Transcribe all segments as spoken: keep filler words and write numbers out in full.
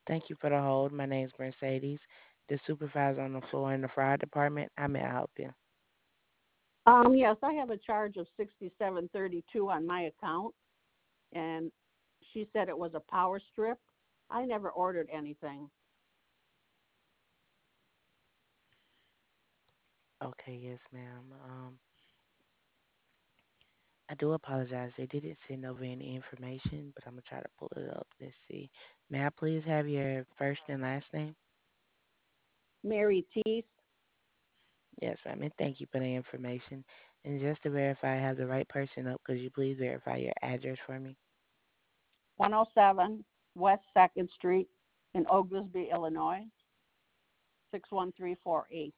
Thank you for the hold. My name is Mercedes, the supervisor on the floor in the fire department. How may I help you? Um, yes, I have a charge of sixty-seven thirty-two on my account, and she said it was a power strip. I never ordered anything. Okay, yes, ma'am. Um, I do apologize. They didn't send over any information, but I'm gonna try to pull it up. Let's see. May I please have your first and last name? Mary Teese, Yes, ma'am. And thank you for the information. And just to verify I have the right person up, could you please verify your address for me? one oh seven West second Street in Oglesby, Illinois, six one three four eight.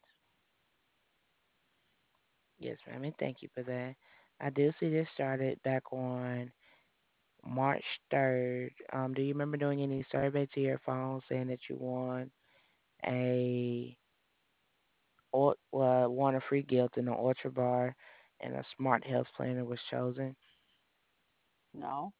Yes, ma'am. And thank you for that. I do see this started back on March third. Um, do you remember doing any survey to your phone saying that you won a or well, won a free gift in an Ultra Bar and a Smart Health Planner was chosen? No,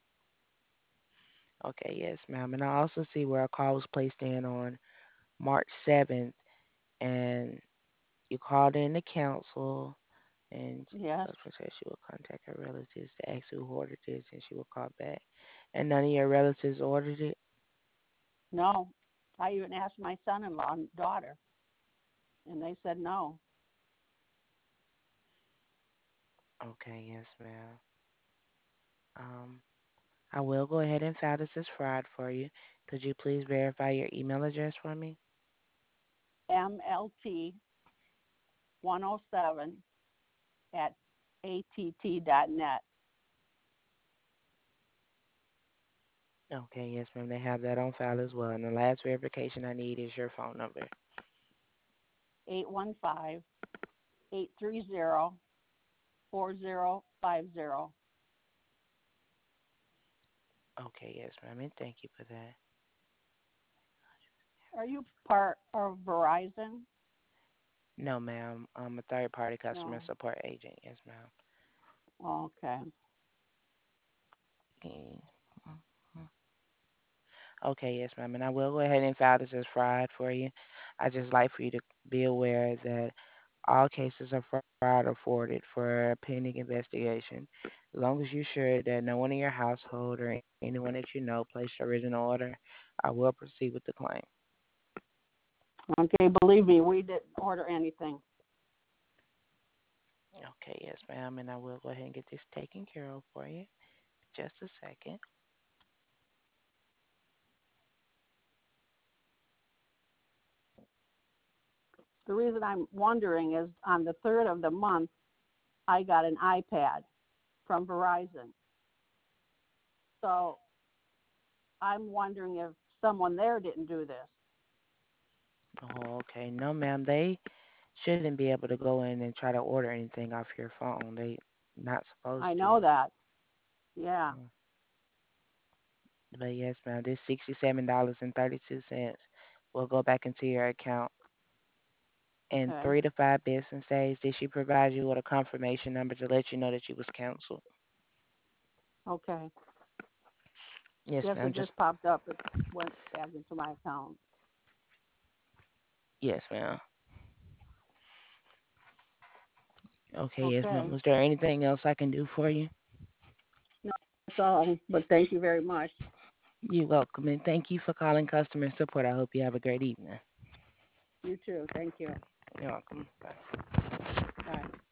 Okay, yes, ma'am. And I also see where a call was placed in on March seventh, and you called in the council, and yes, customer said she will contact her relatives to ask who ordered this, and she will call back. And none of your relatives ordered it? no. I even asked my son-in-law and daughter, and they said no. Okay, yes, ma'am. Um, I will go ahead and file this as fraud for you. Could you please verify your email address for me? M L T one oh seven at A T T dot net. Okay, yes, ma'am. They have that on file as well. And the last verification I need is your phone number. eight one five, eight three zero, four zero five zero. Okay, yes, ma'am. And thank you for that. Are you part of Verizon? No, ma'am. I'm a third party customer No. support agent. Yes, ma'am. Okay. Okay, okay, yes, ma'am. And I will go ahead and file this as fraud for you. I just like for you to be aware that all cases of fraud are forwarded for pending investigation. As long as you're sure that no one in your household or anyone that you know placed the original order, I will proceed with the claim. Okay, believe me, we didn't order anything. Okay, yes, ma'am. And I will go ahead and get this taken care of for you. Just a second. The reason I'm wondering is on the third of the month, I got an iPad from Verizon. So I'm wondering if someone there didn't do this. Oh, okay. No, ma'am. They shouldn't be able to go in and try to order anything off your phone. They not supposed I to. know that. Yeah. Mm. But yes, ma'am. This sixty-seven dollars and thirty-two cents will go back into your account in Okay. three to five business days. Did she provide you with a confirmation number to let you know that you was canceled? Okay. Yes, Yes, ma'am. it Just just popped up. It went back into my account. yes, ma'am. Okay, yes, ma'am. Okay. Was there anything else I can do for you? No, that's all. But thank you very much. You're welcome, and thank you for calling customer support. I hope you have a great evening. You too. Thank you. You're welcome. Bye. Bye.